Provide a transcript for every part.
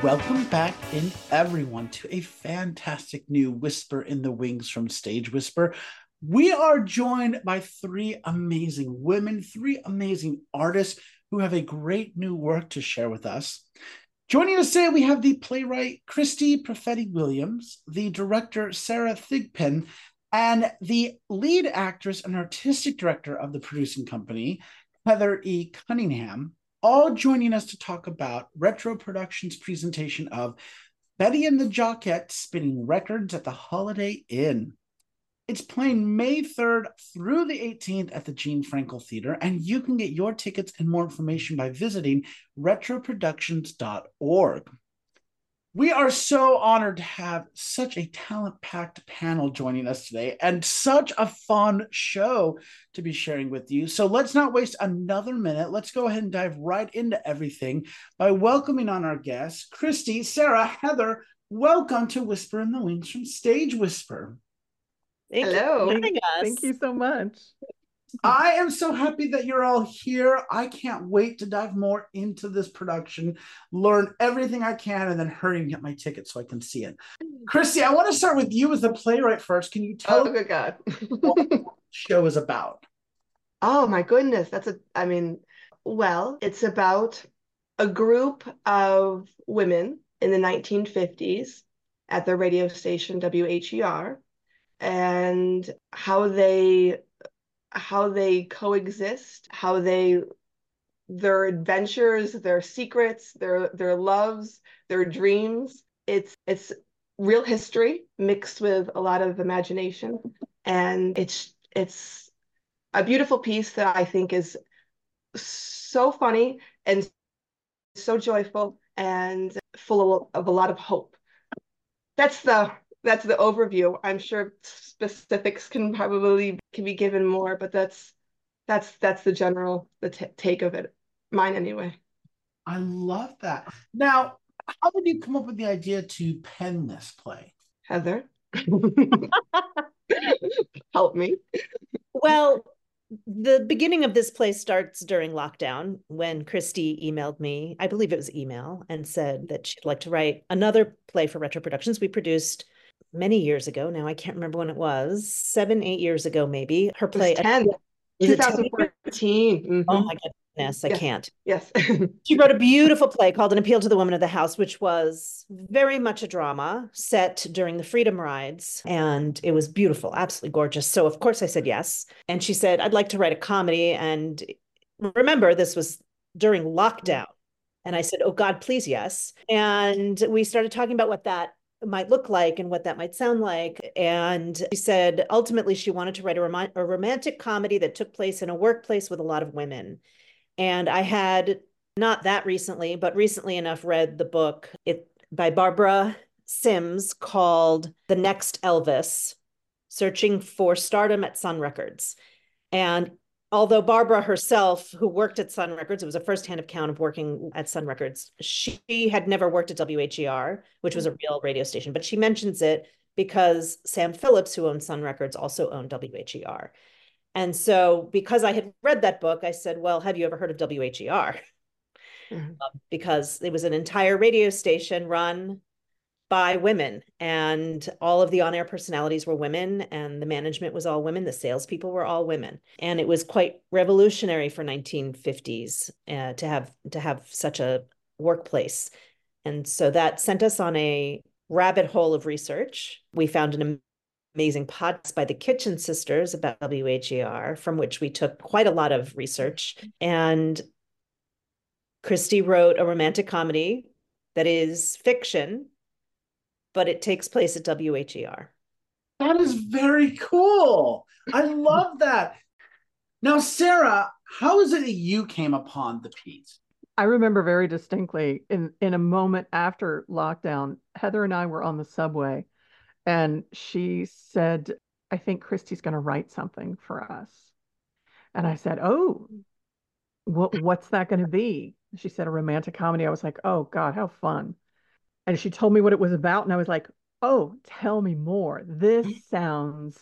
Welcome back in everyone to a fantastic new Whisper in the Wings from Stage Whisper. We are joined by three amazing women, three amazing artists who have a great new work to share with us. Joining us today, we have the playwright Christy Perfetti Williams, the director Sarah Thigpen, and the lead actress and artistic director of the producing company, Heather E. Cunningham, all joining us to talk about Retro Productions' presentation of Betty and the Jockettes Spinning Records at the Holiday Inn. It's playing May 3rd through the 18th at the Gene Frankel Theater, and you can get your tickets and more information by visiting retroproductions.org. We are so honored to have such a talent-packed panel joining us today and such a fun show to be sharing with you. So let's not waste another minute. Let's go ahead and dive right into everything by welcoming on our guests, Christy, Sarah, Heather. Welcome to Whisper in the Wings from Stage Whisper. Thank you for having us. Thank you so much. I am so happy that you're all here. I can't wait to dive more into this production, learn everything I can, and then hurry and get my ticket so I can see it. Christy, I want to start with you as the playwright first. Can you tell us good God. What the show is about? Oh my goodness. It's about a group of women in the 1950s at the radio station WHER and how they coexist, their adventures, their secrets, their loves, their dreams. It's real history mixed with a lot of imagination, and it's a beautiful piece that I think is so funny and so joyful and full of a lot of hope. That's the overview. I'm sure specifics can be given more, but that's the general take of it. Mine anyway. I love that. Now, how did you come up with the idea to pen this play? Heather, help me. Well, the beginning of this play starts during lockdown when Christy emailed me, I believe it was email, and said that she'd like to write another play for Retro Productions. We produced many years ago. Now I can't remember when it was, 7, 8 years ago, maybe. Her play. 2014. Mm-hmm. Oh my goodness, I can't. Yes. She wrote a beautiful play called An Appeal to the Woman of the House, which was very much a drama set during the Freedom Rides. And it was beautiful, absolutely gorgeous. So of course I said yes. And she said, I'd like to write a comedy. And remember, this was during lockdown. And I said, oh God, please, yes. And we started talking about what that might look like and what that might sound like. And she said, ultimately, she wanted to write a romantic comedy that took place in a workplace with a lot of women. And I had, not that recently, but recently enough, read the book by Barbara Sims called The Next Elvis, Searching for Stardom at Sun Records. And although Barbara herself, who worked at Sun Records, it was a firsthand account of working at Sun Records, she had never worked at WHER, which was a real radio station, but she mentions it because Sam Phillips, who owned Sun Records, also owned WHER. And so because I had read that book, I said, well, have you ever heard of WHER? Because it was an entire radio station run by women, and all of the on-air personalities were women, and the management was all women. The salespeople were all women. And it was quite revolutionary for 1950s to have such a workplace. And so that sent us on a rabbit hole of research. We found an amazing podcast by the Kitchen Sisters about WHER, from which we took quite a lot of research. And Christy wrote a romantic comedy that is fiction, but it takes place at WHER. That is very cool. I love that. Now, Sarah, how is it that you came upon the piece? I remember very distinctly in a moment after lockdown, Heather and I were on the subway, and she said, I think Christy's going to write something for us. And I said, oh, what's that going to be? She said, a romantic comedy. I was like, oh God, how fun. And she told me what it was about. And I was like, oh, tell me more. This sounds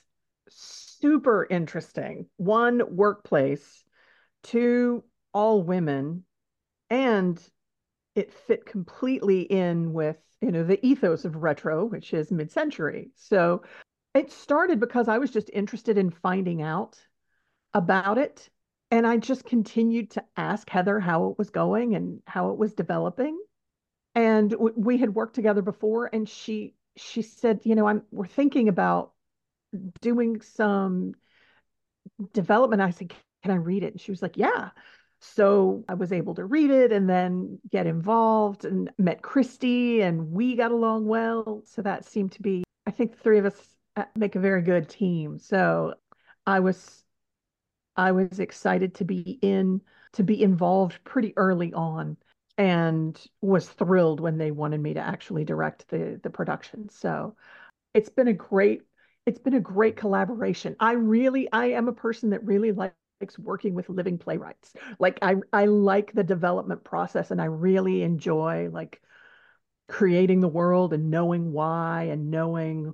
super interesting. 1, workplace. 2, all women. And it fit completely in with, the ethos of retro, which is mid-century. So it started because I was just interested in finding out about it. And I just continued to ask Heather how it was going and how it was developing. And we had worked together before, and she said, we're thinking about doing some development. I said, can I read it? And she was like, yeah. So I was able to read it and then get involved and met Christy, and we got along well. So that seemed to be, I think the three of us make a very good team. So I was I was excited to be involved pretty early on, and was thrilled when they wanted me to actually direct the production. So it's been a great collaboration. I am a person that really likes working with living playwrights. Like I like the development process, and I really enjoy like creating the world and knowing why, and knowing,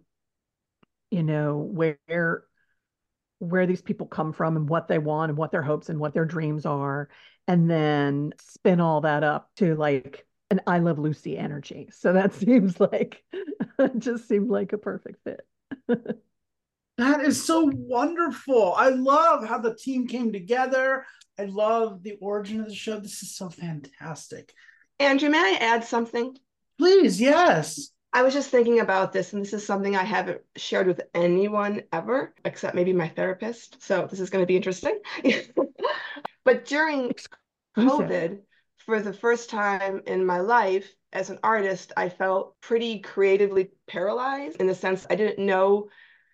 where these people come from and what they want and what their hopes and what their dreams are, and then spin all that up to like an I Love Lucy energy. So that seems like it just seemed like a perfect fit. That is so wonderful. I love how the team came together. I love the origin of the show. This is so fantastic. Andrew, may I add something? Please, yes. I was just thinking about this, and this is something I haven't shared with anyone ever, except maybe my therapist. So this is going to be interesting. But during COVID, for the first time in my life as an artist, I felt pretty creatively paralyzed, in the sense I didn't know.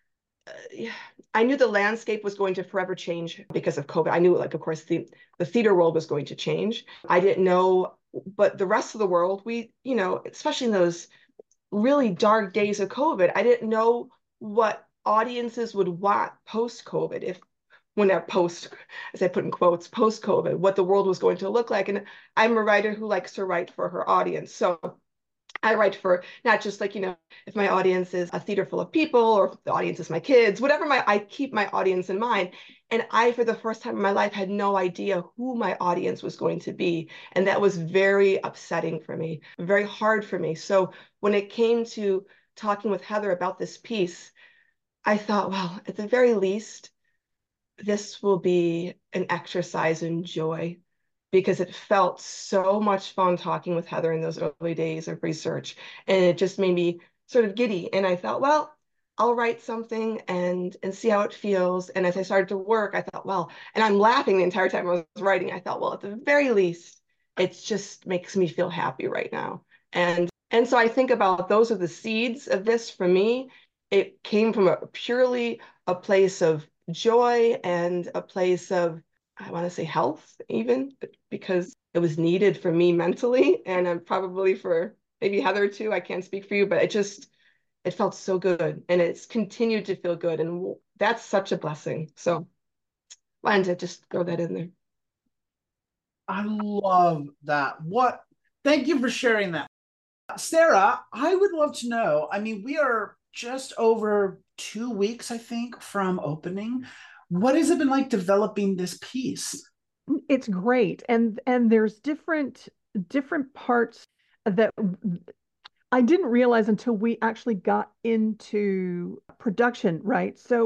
I knew the landscape was going to forever change because of COVID. I knew, like, of course, the theater world was going to change. I didn't know, but the rest of the world, especially in those really dark days of COVID, I didn't know what audiences would want post-COVID, when they're post, as I put in quotes, post-COVID, what the world was going to look like. And I'm a writer who likes to write for her audience. So I write for not just like, if my audience is a theater full of people, or if the audience is my kids, whatever, I keep my audience in mind. And I, for the first time in my life, had no idea who my audience was going to be. And that was very upsetting for me, very hard for me. So when it came to talking with Heather about this piece, I thought, well, at the very least, this will be an exercise in joy, because it felt so much fun talking with Heather in those early days of research. And it just made me sort of giddy. And I thought, well, I'll write something and see how it feels. And as I started to work, I thought, well, and I'm laughing the entire time I was writing. I thought, well, at the very least, it just makes me feel happy right now. And so I think about, those are the seeds of this for me. It came from purely a place of joy, and a place of, I want to say, health, even, because it was needed for me mentally, and probably for maybe Heather too. I can't speak for you, but it felt so good, and it's continued to feel good, and that's such a blessing. So wanted to just throw that in there. I love that. Thank you for sharing that. Sarah, I would love to know. I mean, we are just over 2 weeks, I think, from opening. What has it been like developing this piece? It's great. And there's different parts that I didn't realize until we actually got into production, right? So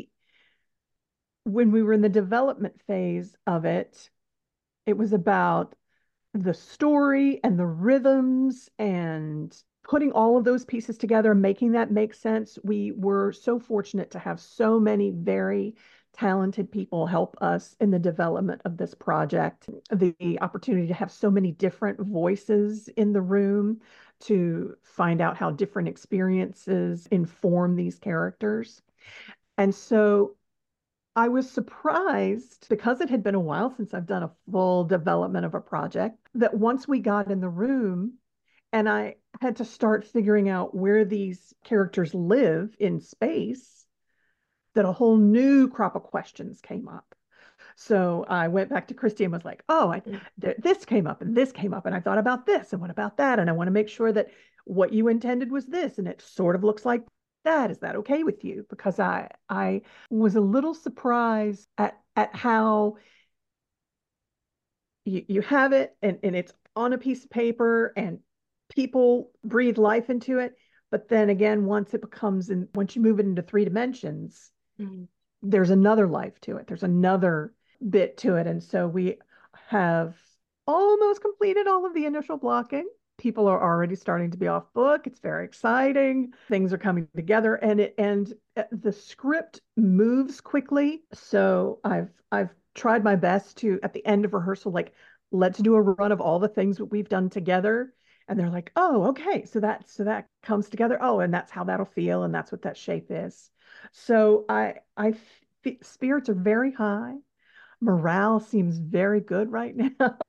when we were in the development phase of it, it was about the story and the rhythms and putting all of those pieces together and making that make sense. We were so fortunate to have so many very talented people help us in the development of this project. The opportunity to have so many different voices in the room to find out how different experiences inform these characters. And so I was surprised, because it had been a while since I've done a full development of a project, that once we got in the room and I had to start figuring out where these characters live in space, that a whole new crop of questions came up. So I went back to Christy and was like, oh, this came up and this came up. And I thought about this and what about that? And I want to make sure that what you intended was this. And it sort of looks like that. Is that okay with you? Because I was a little surprised at how you have it, and it's on a piece of paper and people breathe life into it. But then again, once you move it into 3 dimensions, mm-hmm. there's another life to it. There's another bit to it. And so we have almost completed all of the initial blocking. People are already starting to be off book. It's very exciting. Things are coming together, and the script moves quickly. So I've tried my best to, at the end of rehearsal, like, let's do a run of all the things that we've done together. And they're like, oh, okay, so that comes together. Oh, and that's how that'll feel, and that's what that shape is. So spirits are very high. Morale seems very good right now.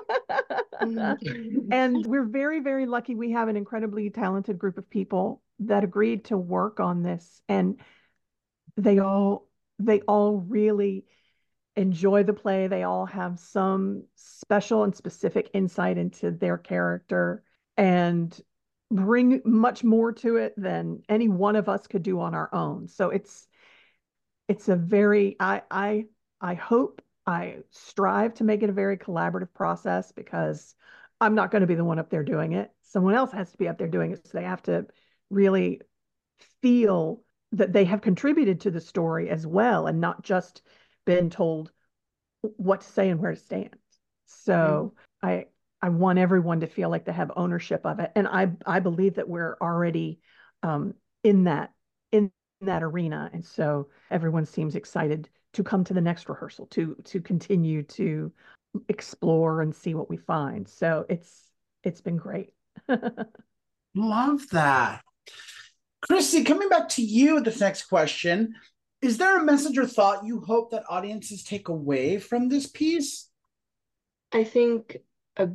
And we're very, very lucky. We have an incredibly talented group of people that agreed to work on this. And they all really enjoy the play. They all have some special and specific insight into their character and bring much more to it than any one of us could do on our own. So it's a very, I hope, I strive to make it a very collaborative process, because I'm not going to be the one up there doing it. Someone else has to be up there doing it. So they have to really feel that they have contributed to the story as well, and not just been told what to say and where to stand. So I want everyone to feel like they have ownership of it. And I believe that we're already in that arena. And so everyone seems excited to come to the next rehearsal, to continue to explore and see what we find. So it's been great. Love that. Christy, coming back to you with this next question, is there a message or thought you hope that audiences take away from this piece? I think a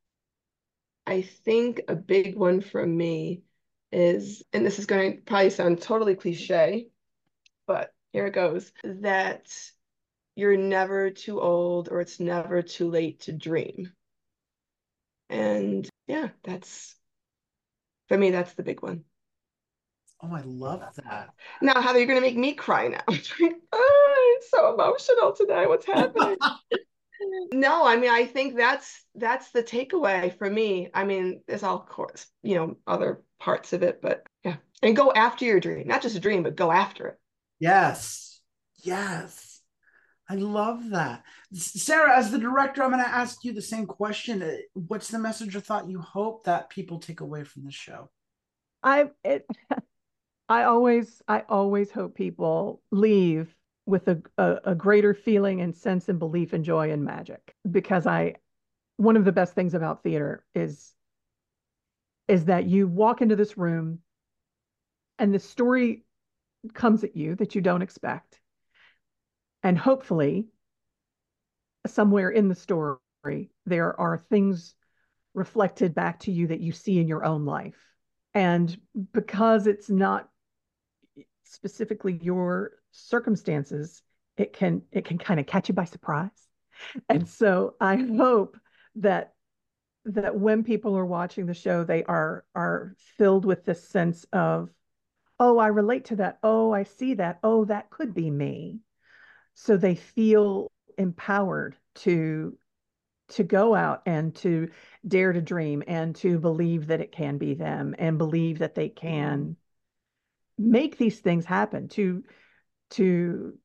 big one for me is, and this is going to probably sound totally cliche, but here it goes, that you're never too old, or it's never too late to dream. And yeah, for me, that's the big one. Oh, I love that. Now, Heather, you're going to make me cry now. It's so emotional today. What's happening? No, I mean, I think that's the takeaway for me. I mean, there's all, of course, other parts of it, but yeah. And go after your dream. Not just a dream, but go after it. Yes. Yes. I love that. Sarah, as the director, I'm going to ask you the same question. What's the message or thought you hope that people take away from the show? I always hope people leave with a greater feeling and sense and belief and joy and magic, because one of the best things about theater is that you walk into this room and the story comes at you that you don't expect. And hopefully somewhere in the story, there are things reflected back to you that you see in your own life. And because it's not specifically your circumstances, it can kind of catch you by surprise. And so I hope that when people are watching the show, they are filled with this sense of, oh, I relate to that. Oh, I see that. Oh, that could be me. So they feel empowered to go out and to dare to dream, and to believe that it can be them, and believe that they can make these things happen, to to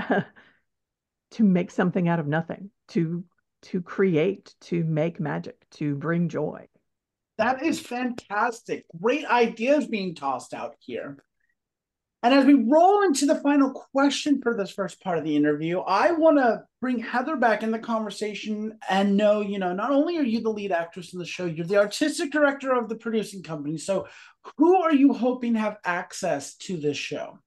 make something out of nothing, to create, to make magic, to bring joy. That is fantastic. Great ideas being tossed out here. And as we roll into the final question for this first part of the interview, I want to bring Heather back in the conversation and know, not only are you the lead actress in the show, you're the artistic director of the producing company. So who are you hoping to have access to this show?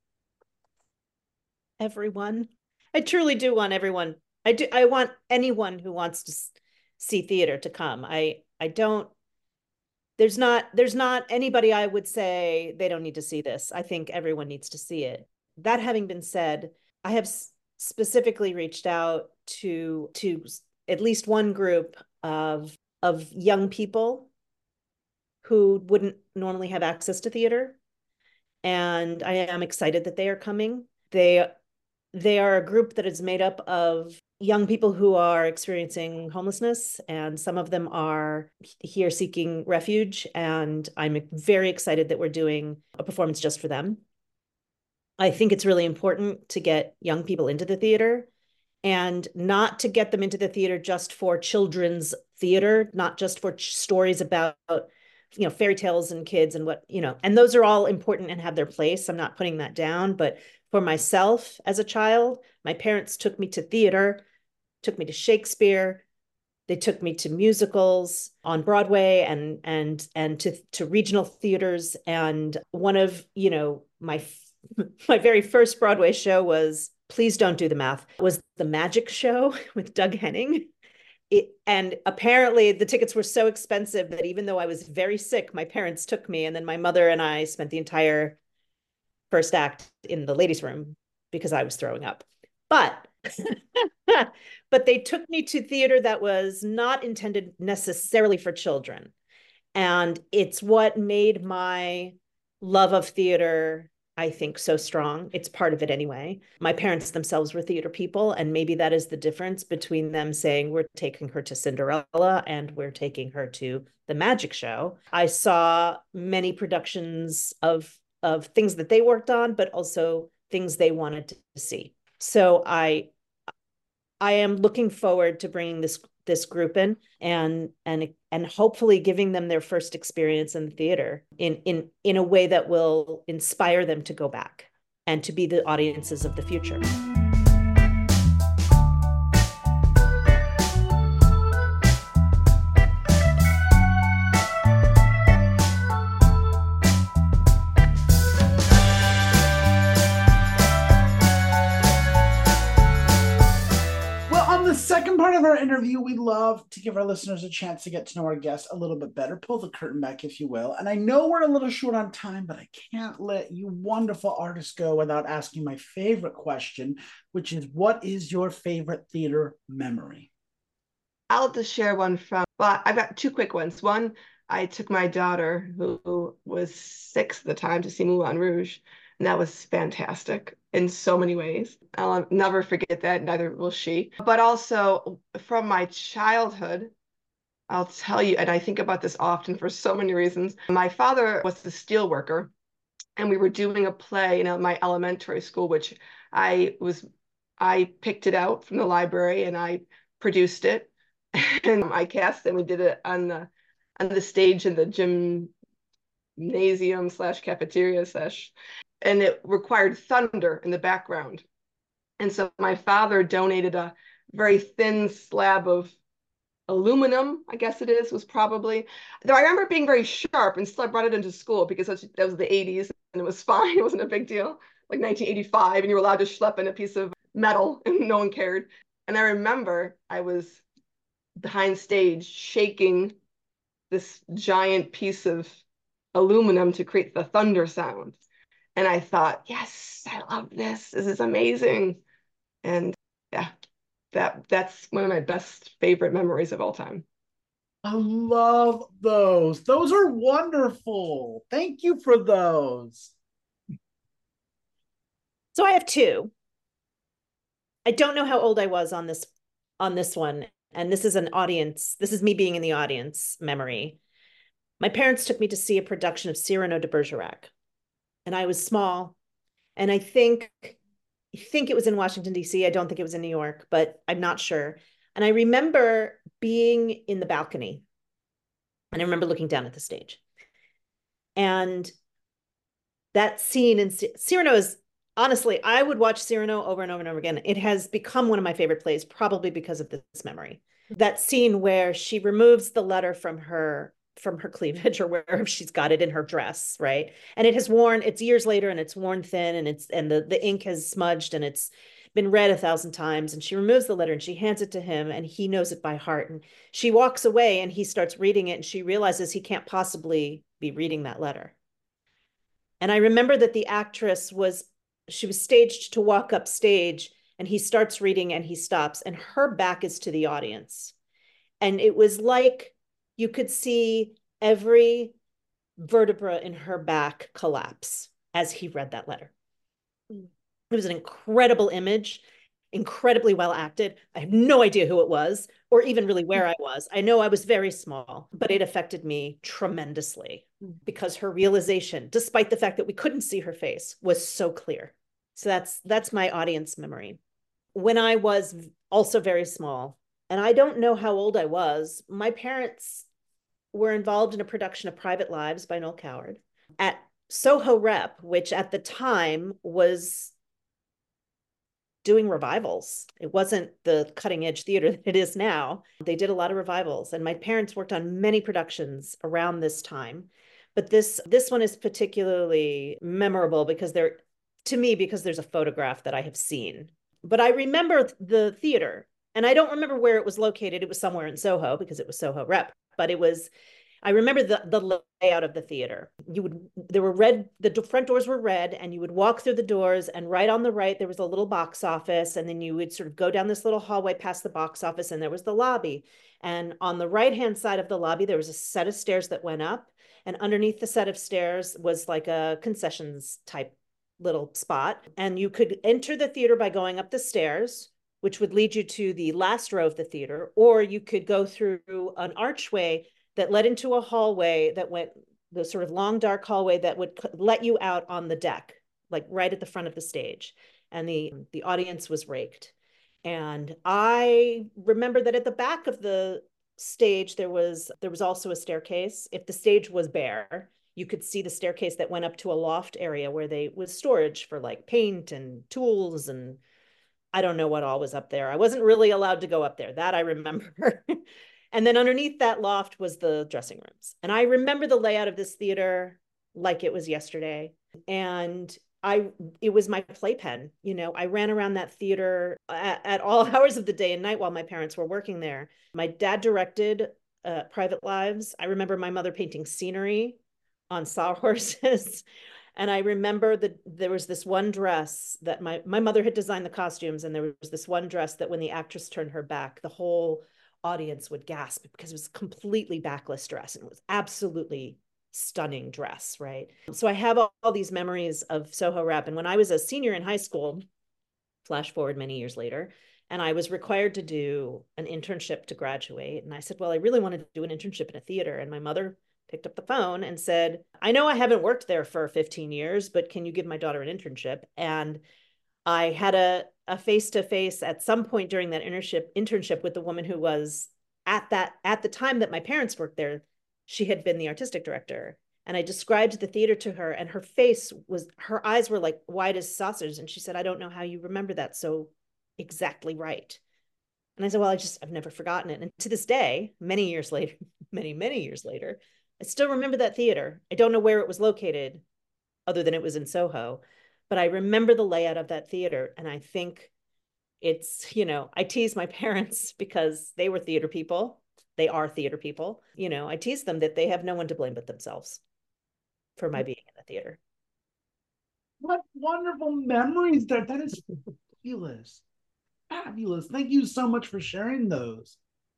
Everyone. I truly do want everyone. I want anyone who wants to see theater to come. There's not anybody I would say they don't need to see this. I think everyone needs to see it. That having been said, I have specifically reached out to at least one group of young people who wouldn't normally have access to theater. And I am excited that they are coming. They They are a group that is made up of young people who are experiencing homelessness, and some of them are here seeking refuge. And I'm very excited that we're doing a performance just for them. I think it's really important to get young people into the theater, and not to get them into the theater just for children's theater, not just for stories about, fairy tales and kids and what, and those are all important and have their place. I'm not putting that down, but for myself as a child, my parents took me to theater, took me to Shakespeare. They took me to musicals on Broadway and to regional theaters. And one of, my very first Broadway show was, please don't do the math, was The Magic Show with Doug Henning. And apparently the tickets were so expensive that even though I was very sick, my parents took me. And then my mother and I spent the entire first act in the ladies' room because I was throwing up. But but they took me to theater that was not intended necessarily for children. And it's what made my love of theater, I think, so strong. It's part of it anyway. My parents themselves were theater people, and maybe that is the difference between them saying, we're taking her to Cinderella and we're taking her to the Magic Show. I saw many productions of things that they worked on, but also things they wanted to see. So I am looking forward to bringing this group in and hopefully giving them their first experience in the theater in a way that will inspire them to go back and to be the audiences of the future. Part of our interview, we love to give our listeners a chance to get to know our guests a little bit better, pull the curtain back, if you will. And I know we're a little short on time, but I can't let you wonderful artists go without asking my favorite question, which is, what is your favorite theater memory? I'll just share one I've got two quick ones. One, I took my daughter, who was 6 at the time, to see Moulin Rouge, and that was fantastic in so many ways. I'll never forget that, neither will she. But also from my childhood, I'll tell you, and I think about this often for so many reasons. My father was a steel worker, and we were doing a play in my elementary school, which I picked it out from the library and I produced it, and I cast it. And we did it on the stage in the gymnasium / cafeteria / and it required thunder in the background. And so my father donated a very thin slab of aluminum, I guess it was probably. Though I remember being very sharp, and still I brought it into school because that was the 80s and it was fine. It wasn't a big deal. Like 1985, and you were allowed to schlep in a piece of metal and no one cared. And I remember I was behind stage shaking this giant piece of aluminum to create the thunder sound. And I thought, yes, I love this. This is amazing. And yeah, that's one of my best favorite memories of all time. I love those. Those are wonderful. Thank you for those. So I have two. I don't know how old I was on this one. And this is this is me being in the audience memory. My parents took me to see a production of Cyrano de Bergerac. And I was small. And I think it was in Washington, D.C. I don't think it was in New York, but I'm not sure. And I remember being in the balcony. And I remember looking down at the stage. And that scene in Cyrano is, honestly, I would watch Cyrano over and over and over again. It has become one of my favorite plays, probably because of this memory. That scene where she removes the letter from her cleavage, or wherever she's got it in her dress, right? And it's years later and it's worn thin, and the ink has smudged and it's been read 1,000 times. And she removes the letter and she hands it to him, and he knows it by heart. And she walks away and he starts reading it, and she realizes he can't possibly be reading that letter. And I remember that the actress she was staged to walk up stage, and he starts reading and he stops, and her back is to the audience. And it was like you could see every vertebra in her back collapse as he read that letter. It was an incredible image, incredibly well acted. I have no idea who it was or even really where I was. I know I was very small, but it affected me tremendously because her realization, despite the fact that we couldn't see her face, was so clear. So that's my audience memory. When I was also very small, and I don't know how old I was, my parents were involved in a production of Private Lives by Noel Coward at Soho Rep, which at the time was doing revivals. It wasn't the cutting edge theater that it is now. They did a lot of revivals, and my parents worked on many productions around this time. But this one is particularly memorable because there's a photograph that I have seen. But I remember the theater, and I don't remember where it was located. It was somewhere in Soho because it was Soho Rep, but I remember the layout of the theater. The front doors were red, and you would walk through the doors, and right on the right, there was a little box office, and then you would sort of go down this little hallway past the box office, and there was the lobby. And on the right-hand side of the lobby, there was a set of stairs that went up, and underneath the set of stairs was like a concessions type little spot. And you could enter the theater by going up the stairs, which would lead you to the last row of the theater, or you could go through an archway that led into a hallway that went the sort of long, dark hallway that would let you out on the deck, like right at the front of the stage. And the audience was raked. And I remember that at the back of the stage, there was also a staircase. If the stage was bare, you could see the staircase that went up to a loft area where they was storage for like paint and tools, and I don't know what all was up there. I wasn't really allowed to go up there. That I remember. And then underneath that loft was the dressing rooms. And I remember the layout of this theater like it was yesterday. And it was my playpen. I ran around that theater at all hours of the day and night while my parents were working there. My dad directed Private Lives. I remember my mother painting scenery on sawhorses. And I remember that there was this one dress that my mother had designed the costumes, and there was this one dress that when the actress turned her back, the whole audience would gasp because it was a completely backless dress, and it was absolutely stunning dress, right? So I have all these memories of Soho Rep. And when I was a senior in high school, flash forward many years later, and I was required to do an internship to graduate. And I said, well, I really want to do an internship in a theater. And my mother picked up the phone and said, I know I haven't worked there for 15 years, but can you give my daughter an internship? And I had a face-to-face at some point during that internship with the woman who was at the time that my parents worked there. She had been the artistic director. And I described the theater to her, and her eyes were like wide as saucers. And she said, I don't know how you remember that so exactly right. And I said, well, I've never forgotten it. And to this day, many years later, many years later, I still remember that theater. I don't know where it was located other than it was in Soho, but I remember the layout of that theater. And I think I tease my parents because they were theater people. They are theater people. I tease them that they have no one to blame but themselves for my being in the theater. What wonderful memories there. That is fabulous. Fabulous. Thank you so much for sharing those.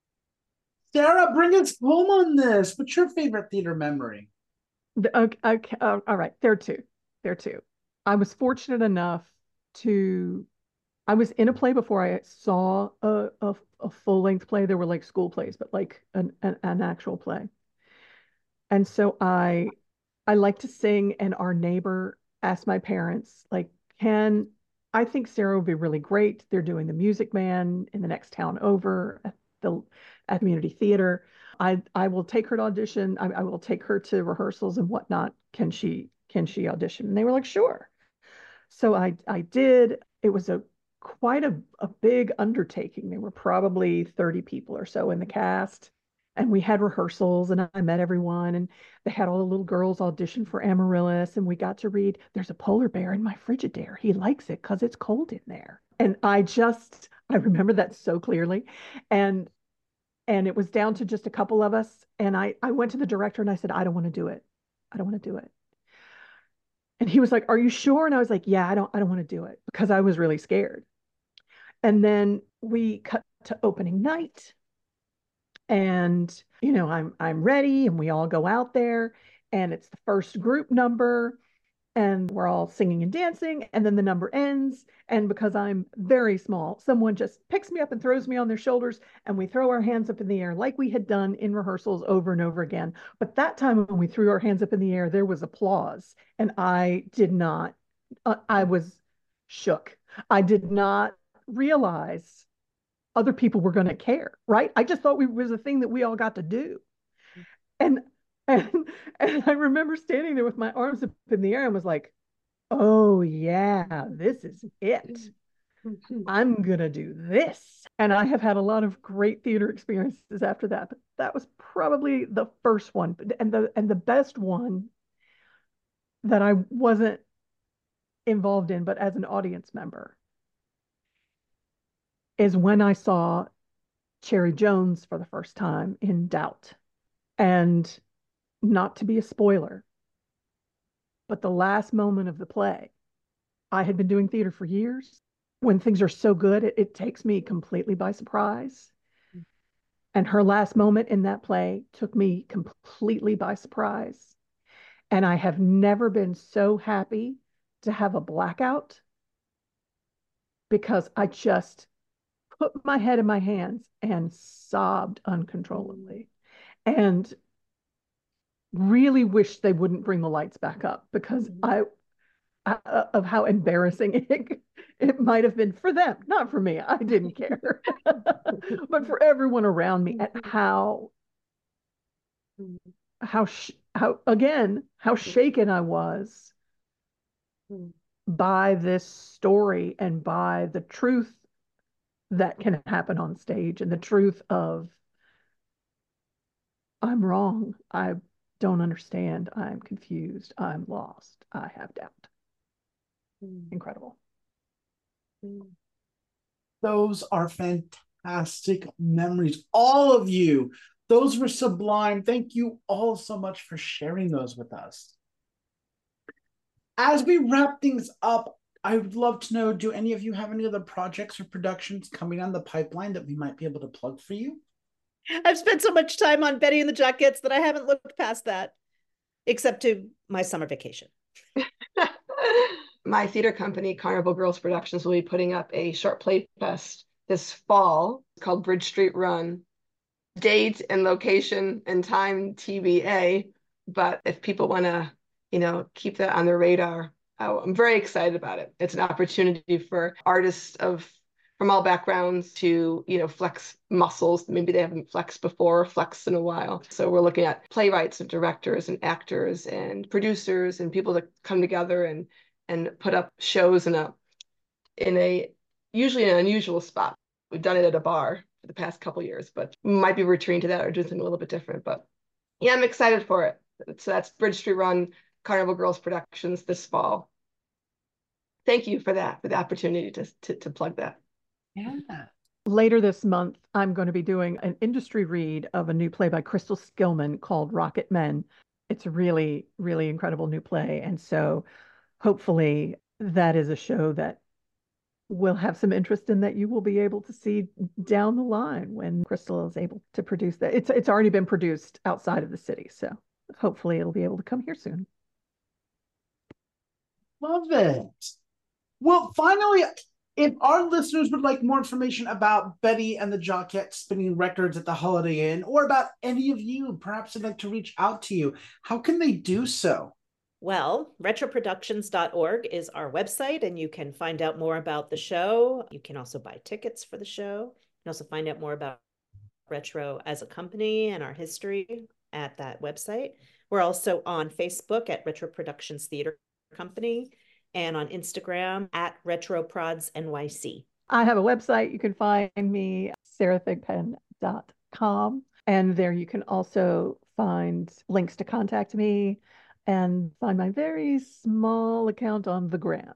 Sarah, bring us home on this. What's your favorite theater memory? Okay, all right. There are two. I was fortunate enough I was in a play before I saw a full-length play. There were like school plays, but like an actual play. And so I like to sing, and our neighbor asked my parents, like, I think Sarah would be really great. They're doing the Music Man in the next town over at community theater. I will take her to audition. I will take her to rehearsals and whatnot. Can she audition? And they were like, sure. So I did. It was quite a big undertaking. There were probably 30 people or so in the cast. And we had rehearsals, and I met everyone, and they had all the little girls audition for Amaryllis, and we got to read, there's a polar bear in my Frigidaire. He likes it because it's cold in there. And I remember that so clearly. And it was down to just a couple of us. And I went to the director and I said, I don't want to do it. I don't want to do it. And he was like, are you sure? And I was like, yeah, I don't want to do it, because I was really scared. And then we cut to opening night, and I'm ready, and we all go out there, and it's the first group number, and we're all singing and dancing, and then the number ends, and because I'm very small, someone just picks me up and throws me on their shoulders, and we throw our hands up in the air like we had done in rehearsals over and over again. But that time when we threw our hands up in the air, there was applause, and I did not, I was shook. I did not realize other people were going to care, right? I just thought it was a thing that we all got to do. And and and I remember standing there with my arms up in the air and was like, oh yeah, this is it. I'm gonna do this. And I have had a lot of great theater experiences after that. But that was probably the first one. And the best one that I wasn't involved in, but as an audience member, is when I saw Cherry Jones for the first time in Doubt. And not to be a spoiler, but the last moment of the play, I had been doing theater for years. When things are so good, it takes me completely by surprise. And her last moment in that play took me completely by surprise. And I have never been so happy to have a blackout because I just put my head in my hands and sobbed uncontrollably. And really wish they wouldn't bring the lights back up because of how embarrassing it might have been for them, not for me. I didn't care, but for everyone around me, at how shaken I was by this story and by the truth that can happen on stage and the truth of I'm wrong. I don't understand. I'm confused. I'm lost. I have doubt. Incredible. Those are fantastic memories. All of you. Those were sublime. Thank you all so much for sharing those with us. As we wrap things up, I would love to know, do any of you have any other projects or productions coming down the pipeline that we might be able to plug for you? I've spent so much time on Betty and the Jockettes that I haven't looked past that, except to my summer vacation. My theater company, Carnival Girls Productions, will be putting up a short play fest this fall called Bridge Street Run. Date and location and time TBA, but if people want to, keep that on their radar, I'm very excited about it. It's an opportunity for artists from all backgrounds to, flex muscles. Maybe they haven't flexed before, flexed in a while. So we're looking at playwrights and directors and actors and producers and people that come together and put up shows in a usually an unusual spot. We've done it at a bar for the past couple years, but we might be returning to that or doing something a little bit different. But yeah, I'm excited for it. So that's Bridge Street Run, Carnival Girls Productions this fall. Thank you for that, for the opportunity to plug that. Yeah. Later this month, I'm going to be doing an industry read of a new play by Crystal Skillman called Rocket Men. It's a really, really incredible new play. And so hopefully that is a show that will have some interest in, that you will be able to see down the line when Crystal is able to produce that. It's already been produced outside of the city, so hopefully it'll be able to come here soon. Love it. Well, finally, if our listeners would like more information about Betty and the Jockettes spinning records at the Holiday Inn, or about any of you, perhaps they'd like to reach out to you, how can they do so? Well, retroproductions.org is our website, and you can find out more about the show. You can also buy tickets for the show. You can also find out more about Retro as a company and our history at that website. We're also on Facebook at Retro Productions Theater Company and on Instagram at RetroProdsNYC. I have a website. You can find me, sarahthigpen.com. And there you can also find links to contact me and find my very small account on the gram.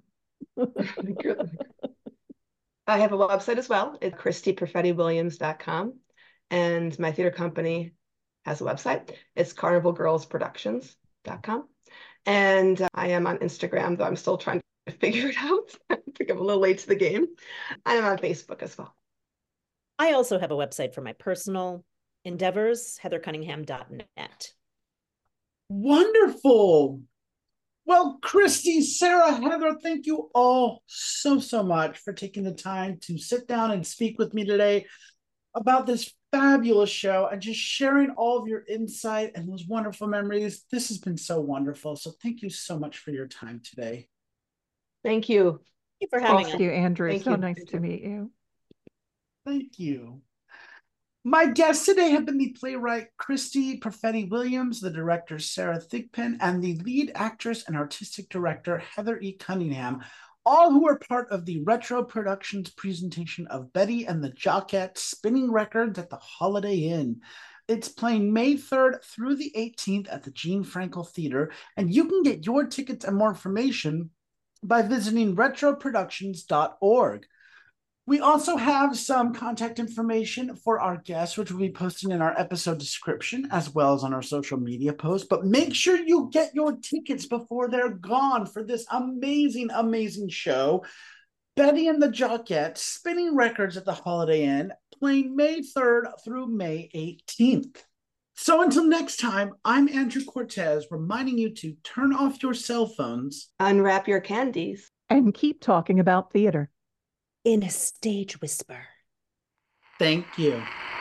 I have a website as well. It's ChristyPerfettiWilliams.com. And my theater company has a website. It's CarnivalGirlsProductions.com. And I am on Instagram, though I'm still trying to figure it out. I think I'm a little late to the game. I am on Facebook as well. I also have a website for my personal endeavors, heathercunningham.net. Wonderful. Well, Christy, Sarah, Heather, thank you all so much for taking the time to sit down and speak with me today about this fabulous show and just sharing all of your insight and those wonderful memories. This has been so wonderful. So thank you so much for your time today. Thank you. Thank you for having Thank us. you, Andrew. Thank so you. nice Thank to you. meet you. Thank you. My guests today have been the playwright Christy Perfetti Williams, the director Sarah Thigpen, and the lead actress and artistic director Heather E. Cunningham, all who are part of the Retro Productions presentation of Betty and the Jockettes Spinning Records at the Holiday Inn. It's playing May 3rd through the 18th at the Gene Frankel Theater, and you can get your tickets and more information by visiting retroproductions.org. We also have some contact information for our guests, which we'll be posting in our episode description as well as on our social media posts. But make sure you get your tickets before they're gone for this amazing, amazing show. Betty and the Jockettes Spinning Records at the Holiday Inn, playing May 3rd through May 18th. So until next time, I'm Andrew Cortez, reminding you to turn off your cell phones, Unwrap your candies, and keep talking about theater in a stage whisper. Thank you.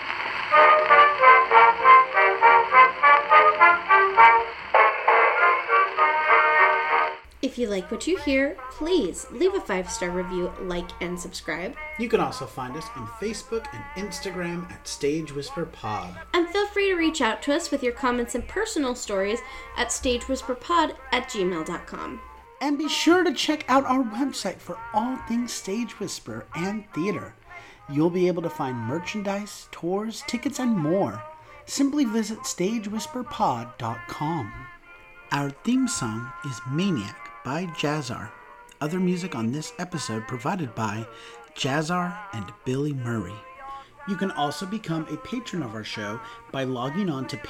If you like what you hear, please leave a 5-star review, like, and subscribe. You can also find us on Facebook and Instagram at Stage Whisper Pod. And feel free to reach out to us with your comments and personal stories at stagewhisperpod@gmail.com. And be sure to check out our website for all things Stage Whisper and theater. You'll be able to find merchandise, tours, tickets, and more. Simply visit stagewhisperpod.com. Our theme song is Maniac by Jazzar. Other music on this episode provided by Jazzar and Billy Murray. You can also become a patron of our show by logging on to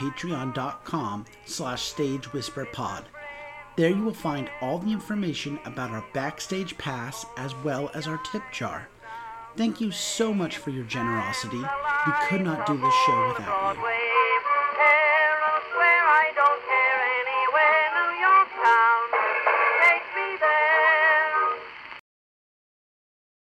patreon.com/stagewhisperpod. There you will find all the information about our backstage pass as well as our tip jar. Thank you so much for your generosity. We could not do this show without you.